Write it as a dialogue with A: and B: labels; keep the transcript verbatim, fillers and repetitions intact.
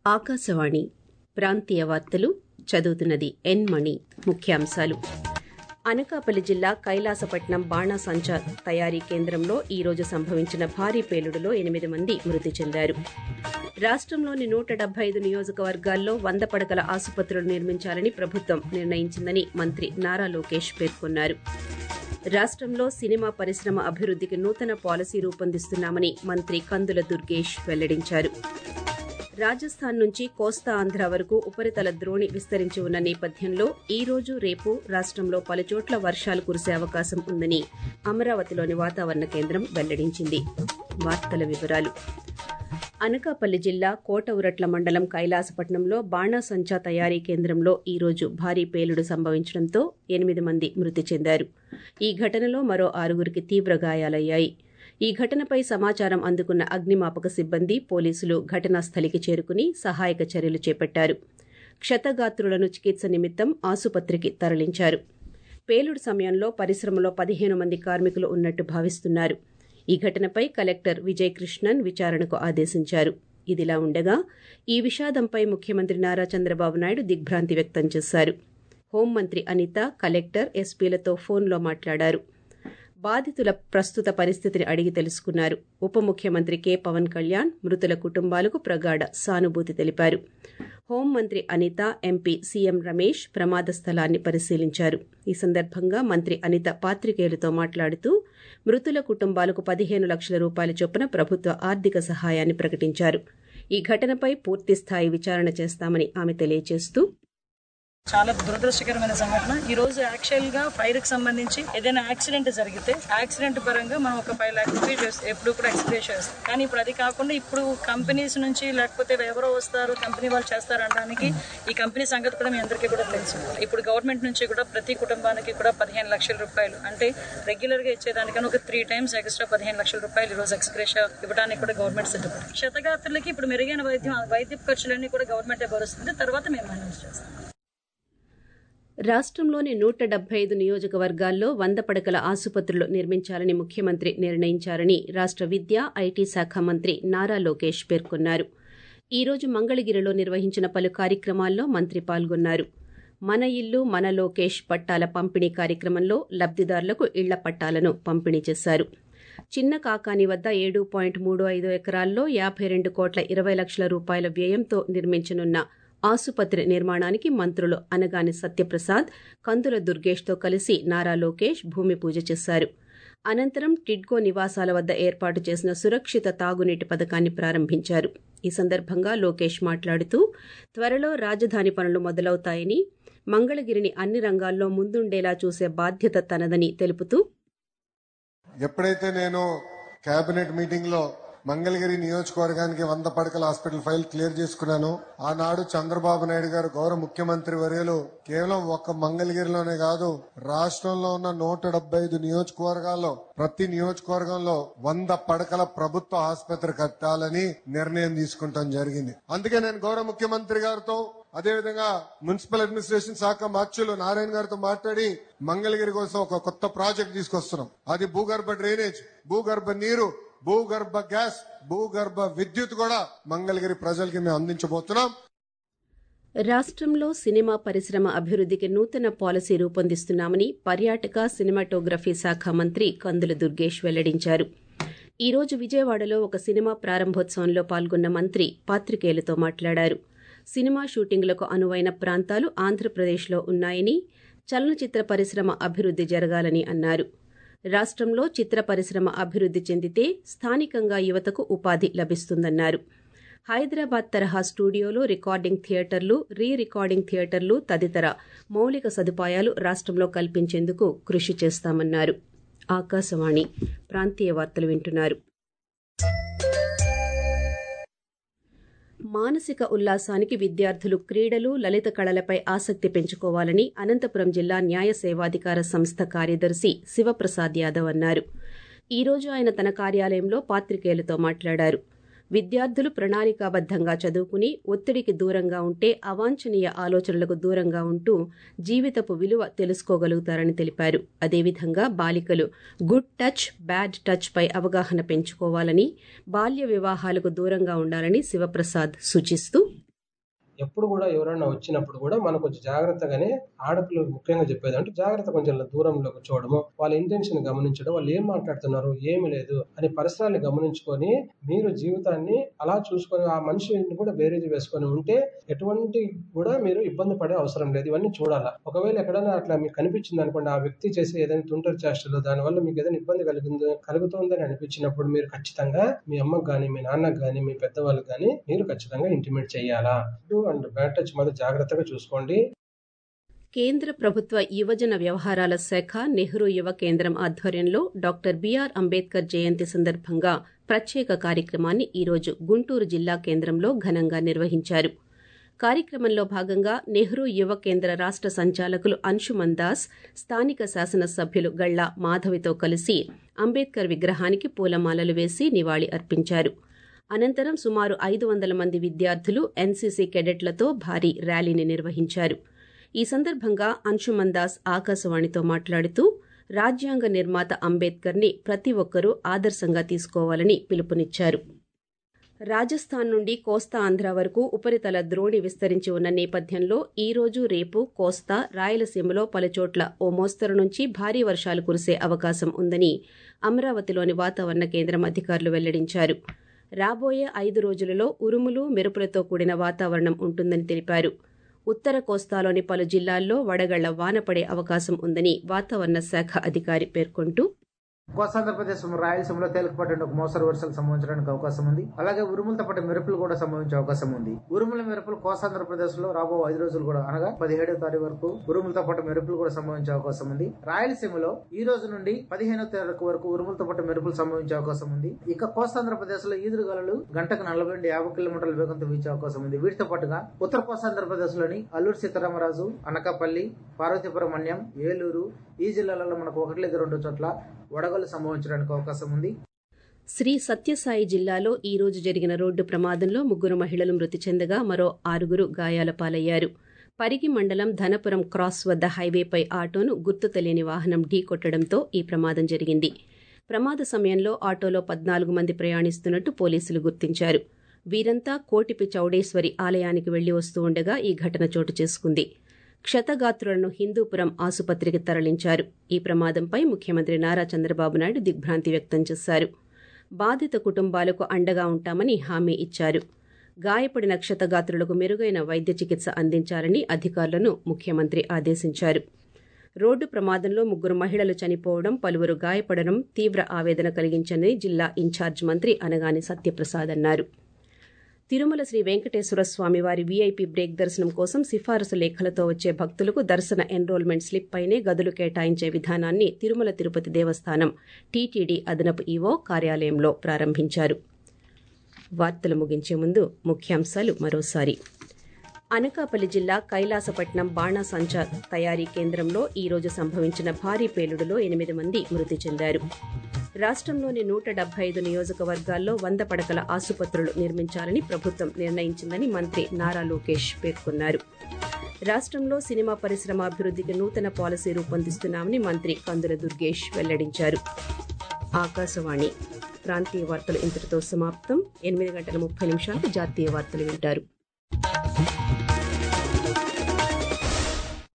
A: ఆకాశవాణి ప్రాంతీయ వార్తలు చదువుతున్నది ఎన్ మణి. ముఖ్యాంశాలు. అనకాపల్లి జిల్లా కైలాసపట్నం బాణాసంచా తయారీ కేంద్రంలో ఈ రోజు సంభవించిన భారీ పేలుడులో ఎనిమిది మంది మృతి చెందారు. రాష్టంలోని నూట డెబ్బై ఐదు నియోజకవర్గాల్లో వంద పడకల ఆసుపత్రులు నిర్మించాలని ప్రభుత్వం నిర్ణయించిందని మంత్రి నారా లోకేష్ పేర్కొన్నారు. రాష్టంలో సినిమా పరిశ్రమ అభివృద్ధికి నూతన పాలసీ రూపొందిస్తున్నామని మంత్రి కందుల దుర్గేష్ వెల్లడించారు. రాజస్థాన్ నుంచి కోస్తా ఆంధ్ర వరకు ఉపరితల ద్రోణి విస్తరించి ఉన్న నేపథ్యంలో ఈ రోజు రేపు రాష్టంలో పలుచోట్ల వర్షాలు కురిసే అవకాశం ఉందని అమరావతిలోని వాతావరణ కేంద్రం వెల్లడించింది. వార్తల వివరాలు. అనకాపల్లి జిల్లా కోటఉరట్ల మండలం కైలాసపట్నంలో బాణాసంచా తయారీ కేంద్రంలో ఈ రోజు భారీ పేలుడు సంభవించడంతో ఎనిమిది మంది మృతి చెందారు. ఈ ఘటనలో మరో ఆరుగురికి తీవ్ర గాయాలయ్యాయి. ఈ ఘటనపై సమాచారం అందుకున్న అగ్నిమాపక సిబ్బంది, పోలీసులు ఘటనాస్థలికి చేరుకుని సహాయక చర్యలు చేపట్టారు. క్షతగాత్రులను చికిత్స నిమిత్తం ఆసుపత్రికి తరలించారు. పేలుడు సమయంలో పరిశ్రమలో పదిహేను మంది కార్మికులు ఉన్నట్టు భావిస్తున్నారు. ఈ ఘటనపై కలెక్టర్ విజయ్ కృష్ణన్ విచారణకు ఆదేశించారు. ఇదిలా ఉండగా ఈ విషాదంపై ముఖ్యమంత్రి నారా చంద్రబాబు నాయుడు దిగ్భ్రాంతి వ్యక్తం చేశారు. హోంమంత్రి అనిత, కలెక్టర్, ఎస్పీలతో ఫోన్లో మాట్లాడారు. బాధితుల ప్రస్తుత పరిస్థితిని అడిగి తెలుసుకున్నారు. ఉప ముఖ్యమంత్రి కె పవన్ కళ్యాణ్ మృతుల కుటుంబాలకు ప్రగాఢ సానుభూతి తెలిపారు. హోంమంత్రి అనిత, ఎంపీ సీఎం రమేష్ ప్రమాద స్థలాన్ని పరిశీలించారు. ఈ సందర్భంగా మంత్రి అనిత పాత్రికేయులతో మాట్లాడుతూ మృతుల కుటుంబాలకు పదిహేను లక్షల రూపాయల చొప్పున ప్రభుత్వ ఆర్థిక సహాయాన్ని ప్రకటించారు. ఈ ఘటనపై పూర్తిస్థాయి విచారణ చేస్తామని ఆమె తెలియజేస్తూ,
B: చాలా దురదృష్టకరమైన సంఘటన. ఈ రోజు యాక్చువల్ గా ఫైర్ కి సంబంధించి ఏదైనా యాక్సిడెంట్ జరిగితే యాక్సిడెంట్ పరంగా మనం ఒక ఫైవ్ లాక్ రూపీస్ ఎప్పుడు కూడా ఎక్స్ప్రెస్ చేస్తాం. కానీ ఇప్పుడు అది కాకుండా ఇప్పుడు కంపెనీస్ నుంచి లేకపోతే ఎవరో వస్తారు, కంపెనీ వాళ్ళు చేస్తారు అనడానికి ఈ కంపెనీ సంగతి కూడా మీ అందరికీ కూడా తెలుసు. ఇప్పుడు గవర్నమెంట్ నుంచి కూడా ప్రతి కుటుంబానికి కూడా పదిహేను లక్షల రూపాయలు అంటే రెగ్యులర్ గా ఇచ్చేదానికన్నా ఒక త్రీ టైమ్స్ ఎక్స్ట్రా పదిహేను లక్షల రూపాయలు ఈ రోజు ఎక్స్ప్రెస్ ఇవ్వడానికి కూడా గవర్నమెంట్ సిద్ధపడింది. క్షతగాత్రులకి ఇప్పుడు మెరుగైన వైద్యం వైద్య ఖర్చులన్నీ కూడా గవర్నమెంటే భరుస్తుంది. తర్వాత మేము మేనేజ్ చేస్తాం.
A: రాష్టంలోని నూట డెబ్బై ఐదు నియోజకవర్గాల్లో వంద పడకల ఆసుపత్రులు నిర్మించాలని ముఖ్యమంత్రి నిర్ణయించారని రాష్ట విద్యా, ఐటీ శాఖ మంత్రి నారా లోకేష్ పేర్కొన్నారు. ఈ రోజు మంగళగిరిలో నిర్వహించిన పలు కార్యక్రమాల్లో మంత్రి పాల్గొన్నారు. మన ఇల్లు మన లోకేష్ పట్టాల పంపిణీ కార్యక్రమంలో లబ్దిదారులకు ఇళ్ల పట్టాలను పంపిణీ చేశారు. చిన్న కాకాని వద్ద ఏడు పాయింట్ మూడు ఐదు ఎకరాల్లో యాభై రెండు కోట్ల ఇరవై లక్షల రూపాయల వ్యయంతో నిర్మించనున్న ఆసుపత్రి నిర్మాణానికి మంత్రులు అనగాని సత్యప్రసాద్, కందుల దుర్గేష్తో కలిసి నారా లోకేష్ భూమి పూజ చేశారు. అనంతరం టిడ్కో నివాసాల వద్ద ఏర్పాటు చేసిన సురక్షిత తాగునీటి పథకాన్ని ప్రారంభించారు. ఈ సందర్భంగా లోకేష్ మాట్లాడుతూ త్వరలో రాజధాని పనులు మొదలవుతాయని, మంగళగిరిని అన్ని రంగాల్లో ముందుండేలా చూసే బాధ్యత తనదని తెలుపుతూ,
C: ఎప్పుడైతే నేను కేబినెట్ మీటింగ్ లో మంగళగిరి నియోజకవర్గానికి వంద పడకల హాస్పిటల్ ఫైల్ క్లియర్ చేసుకున్నాను. ఆనాడు చంద్రబాబు నాయుడు గారు గౌరవ ముఖ్యమంత్రి వర్యులు కేవలం ఒక్క మంగళగిరిలోనే కాదు, రాష్ట్రంలో ఉన్న నూట డెబ్బై ఐదు నియోజకవర్గాల్లో ప్రతి నియోజకవర్గంలో వంద పడకల ప్రభుత్వ ఆసుపత్రి కట్టాలని నిర్ణయం తీసుకుంటాం జరిగింది. అందుకే నేను గౌరవ ముఖ్యమంత్రి గారితో అదేవిధంగా మున్సిపల్ అడ్మినిస్ట్రేషన్ శాఖ మార్చులు నారాయణ గారితో మాట్లాడి మంగళగిరి కోసం ఒక కొత్త ప్రాజెక్ట్ తీసుకొస్తున్నాం. అది భూగర్భ డ్రైనేజ్, భూగర్భ నీరు, భూగర్భ గ్యాస్, భూగర్భ విద్యుత్ కూడా మంగళగిరి ప్రజలకి మేము అందించబోతున్నాం.
A: రాష్టంలో సినిమా పరిశ్రమ అభివృద్ధికి నూతన పాలసీ రూపొందిస్తున్నామని పర్యాటక, సినిమాటోగ్రఫీ శాఖ మంత్రి కందుల దుర్గేష్ వెల్లడించారు. ఈ రోజు విజయవాడలో ఒక సినిమా ప్రారంభోత్సవంలో పాల్గొన్న మంత్రి పాత్రికేయులతో మాట్లాడారు. సినిమా షూటింగ్లకు అనువైన ప్రాంతాలు ఆంధ్రప్రదేశ్లో ఉన్నాయని, చలనచిత్ర పరిశ్రమ అభివృద్ధి జరగాలని అన్నారు. రాష్టంలో చిత్ర పరిశ్రమ అభివృద్ధి చెందితే స్థానికంగా యువతకు ఉపాధి లభిస్తుందన్నారు. హైదరాబాద్ తరహా స్టూడియోలు, రికార్డింగ్ థియేటర్లు, రీ రికార్డింగ్ థియేటర్లు తదితర మౌలిక సదుపాయాలు రాష్టంలో కల్పించేందుకు కృషి చేస్తామన్నారు. ఆకాశవాణి ప్రాంతీయ వార్తలు వింటున్నారు. మానసిక ఉల్లాసానికి విద్యార్థులు క్రీడలు, లలిత కళలపై ఆసక్తి పెంచుకోవాలని అనంతపురం జిల్లా న్యాయ సేవాధికార సంస్థ కార్యదర్శి శివప్రసాద్ యాదవ్ అన్నారు. ఈ రోజు ఆయన తన కార్యాలయంలో పాత్రికేయులతో మాట్లాడారు. విద్యార్థులు ప్రణాళికాబద్దంగా చదువుకుని ఒత్తిడికి దూరంగా ఉంటే అవాంఛనీయ ఆలోచనలకు దూరంగా ఉంటూ జీవితపు విలువ తెలుసుకోగలుగుతారని తెలిపారు. అదేవిధంగా బాలికలు గుడ్ టచ్, బ్యాడ్ టచ్ పై అవగాహన పెంచుకోవాలని, బాల్య వివాహాలకు దూరంగా ఉండాలని శివప్రసాద్ సూచిస్తూ,
D: ఎప్పుడు కూడా ఎవరైనా వచ్చినప్పుడు కూడా మనం కొంచెం జాగ్రత్తగానే ఆడపిల్లలకు ముఖ్యంగా చెప్పేది అంటే జాగ్రత్త కొంచెం దూరంలో కూర్చోవడము, వాళ్ళ ఇంటెన్షన్ గమనించడం, వాళ్ళు ఏం మాట్లాడుతున్నారు ఏమి లేదు అని పరిసరాన్ని గమనించుకొని మీరు జీవితాన్ని అలా చూసుకొని ఆ మనిషిని కూడా బేరీజు వేసుకొని ఉంటే ఎటువంటి కూడా మీరు ఇబ్బంది పడే అవసరం లేదు. ఇవన్నీ చూడాలా. ఒకవేళ ఎక్కడైనా అట్లా మీకు కనిపించింది అనుకోండి, ఆ వ్యక్తి చేసే ఏదైనా తుంటరి చేష్టలు దానివల్ల మీకు ఏదైనా ఇబ్బంది కలిగింది కలుగుతుందని అనిపించినప్పుడు మీరు ఖచ్చితంగా మీ అమ్మకు కానీ మీ నాన్నకు కానీ మీ పెద్దవాళ్ళకి కానీ మీరు ఖచ్చితంగా ఇంటిమేట్ చేయాలా. అండ్ బ్యాడ్ టచ్ మీద జాగ్రత్తగా చూసుకోండి.
A: కేంద్ర ప్రభుత్వ యువజన వ్యవహారాల శాఖ నెహ్రూ యువ కేంద్రం ఆధ్వర్యంలో డాక్టర్ బీఆర్ అంబేద్కర్ జయంతి సందర్భంగా ప్రత్యేక కార్యక్రమాన్ని ఈరోజు గుంటూరు జిల్లా కేంద్రంలో ఘనంగా నిర్వహించారు. కార్యక్రమంలో భాగంగా నెహ్రూ యువ కేంద్ర రాష్ట సంచాలకులు అంశుమన్ దాస్, స్థానిక శాసనసభ్యులు గళ్లా మాధవితో కలిసి అంబేద్కర్ విగ్రహానికి పూలమాలలు వేసి నివాళి అర్పించారు. అనంతరం సుమారు ఐదు వందల మంది విద్యార్థులు ఎన్సీసీ కెడెట్లతో భారీ ర్యాలీని నిర్వహించారు. ఈ సందర్భంగా అంశుమన్ దాస్ ఆకాశవాణితో మాట్లాడుతూ రాజ్యాంగ నిర్మాత అంబేద్కర్ ని ప్రతి ఒక్కరూ ఆదర్శంగా తీసుకోవాలని పిలుపునిచ్చారు. రాజస్థాన్ నుండి కోస్తా ఆంధ్ర వరకు ఉపరితల ద్రోణి విస్తరించి ఉన్న నేపథ్యంలో ఈ రోజు రేపు కోస్తా, రాయలసీమలో పలుచోట్ల ఓ మోస్తరు నుంచి భారీ వర్షాలు కురిసే అవకాశం ఉందని అమరావతిలోని వాతావరణ కేంద్రం అధికారులు వెల్లడించారు. రాబోయే ఐదు రోజులలో ఉరుములు, మెరుపులతో కూడిన వాతావరణం ఉంటుందని తెలిపారు. ఉత్తర కోస్తాలోని పలు జిల్లాల్లో వడగళ్ల వాన పడే అవకాశం ఉందని వాతావరణ శాఖ అధికారి పేర్కొంటూ,
E: కోస్తాంధ్రప్రదేశ్, రాయలసీమలో తేలికపాటి ఒక మోస్తరు వర్షాలు సంభవించడానికి అవకాశం ఉంది. అలాగే ఉరుములతో పాటు మెరుపులు కూడా సంభవించే అవకాశం ఉంది. ఉరుముల మెరుపులు కోస్తాంధ్రప్రదేశ్ లో రాబో ఐదు రోజులు కూడా అనగా పదిహేడవ తారీఖు వరకు ఉరుములతో పాటు మెరుపులు కూడా సంభవించే అవకాశం ఉంది. రాయలసీమలో ఈ రోజు నుండి పదిహేనవ తారీఖు వరకు ఉరుములతో పాటు మెరుపులు సంభవించే అవకాశం ఉంది. ఇక కోస్తాంధ్రప్రదేశ్ లో ఈదురుగాలులు గంటకు నలభై నుండి యాభై కిలోమీటర్ల వేగంతో వీచే అవకాశం ఉంది. వీటితో పాటుగా ఉత్తర కోస్తాంధ్రప్రదేశ్ లోని అల్లూరు సీతారామరాజు, అనకాపల్లి, పార్వతీపురం మన్యం, ఏలూరు ఈ జిల్లాలలో మనకు ఒకటి లేదా రెండు చోట్ల వడగళ్లు సంభవించడానికి అవకాశం ఉంది.
A: శ్రీ సత్యసాయి జిల్లాలో ఈ రోజు జరిగిన రోడ్డు ప్రమాదంలో ముగ్గురు మహిళలు మృతి చెందగా మరో ఆరుగురు గాయాల పాలయ్యారు. పరిగి మండలం ధనపురం క్రాస్ వద్ద హైవేపై ఆటోను గుర్తు తెలియని వాహనం ఢీకొట్టడంతో ఈ ప్రమాదం జరిగింది. ప్రమాద సమయంలో ఆటోలో పద్నాలుగు మంది ప్రయాణిస్తున్నట్టు పోలీసులు గుర్తించారు. వీరంతా కోటిపి చౌడేశ్వరి ఆలయానికి వెళ్లి వస్తూ ఉండగా ఈ ఘటన చోటు చేసుకుంది. క్షతగాత్రులను హిందూపురం ఆసుపత్రికి తరలించారు. ఈ ప్రమాదంపై ముఖ్యమంత్రి నారా చంద్రబాబు నాయుడు దిగ్భ్రాంతి వ్యక్తం చేశారు. బాధిత కుటుంబాలకు అండగా ఉంటామని హామీ ఇచ్చారు. గాయపడిన క్షతగాత్రులకు మెరుగైన వైద్య చికిత్స అందించాలని అధికారులను ముఖ్యమంత్రి ఆదేశించారు. రోడ్డు ప్రమాదంలో ముగ్గురు మహిళలు చనిపోవడం, పలువురు గాయపడడం తీవ్ర ఆవేదన కలిగించిందని జిల్లా ఇన్ఛార్జ్ మంత్రి అనగాని సత్యప్రసాద్ అన్నారు. తిరుమల శ్రీ వెంకటేశ్వర స్వామి వారి వీఐపీ బ్రేక్ దర్శనం కోసం సిఫారసు లేఖలతో వచ్చే భక్తులకు దర్శన ఎన్రోల్మెంట్ స్లిప్ పైనే గదులు కేటాయించే విధానాన్ని తిరుమల తిరుపతి దేవస్థానం టీటీడీ అదనపు ఈవో కార్యాలయంలో ప్రారంభించారు. వార్తలు ముగించే ముందు ముఖ్యాంశాలు మరోసారి. అనకాపల్లి జిల్లా కైలాసపట్నం బాణాసంచా తయారీ కేంద్రంలో ఈ రోజు సంభవించిన భారీ పేలుడులో ఎనిమిది మంది మృతి చెందారు. రాష్ట్రంలోని నూట డెబ్బై ఐదు నియోజకవర్గాల్లో వంద పడకల ఆసుపత్రులు నిర్మించాలని ప్రభుత్వం నిర్ణయించిందని మంత్రి నారా లోకేష్ పేర్కొన్నారు. రాష్ట్రంలో సినిమా పరిశ్రమ అభివృద్ధికి నూతన పాలసీ రూపొందిస్తున్నామని మంత్రి కందుల దుర్గేష్ వెల్లడించారు. ఆకాశవాణి ప్రాంతీయ వార్తలు ఇంతటితో సమాప్తం. ఎనిమిది గంటల ముప్పై నిమిషాలకు జాతీయ వార్తలు వింటారు.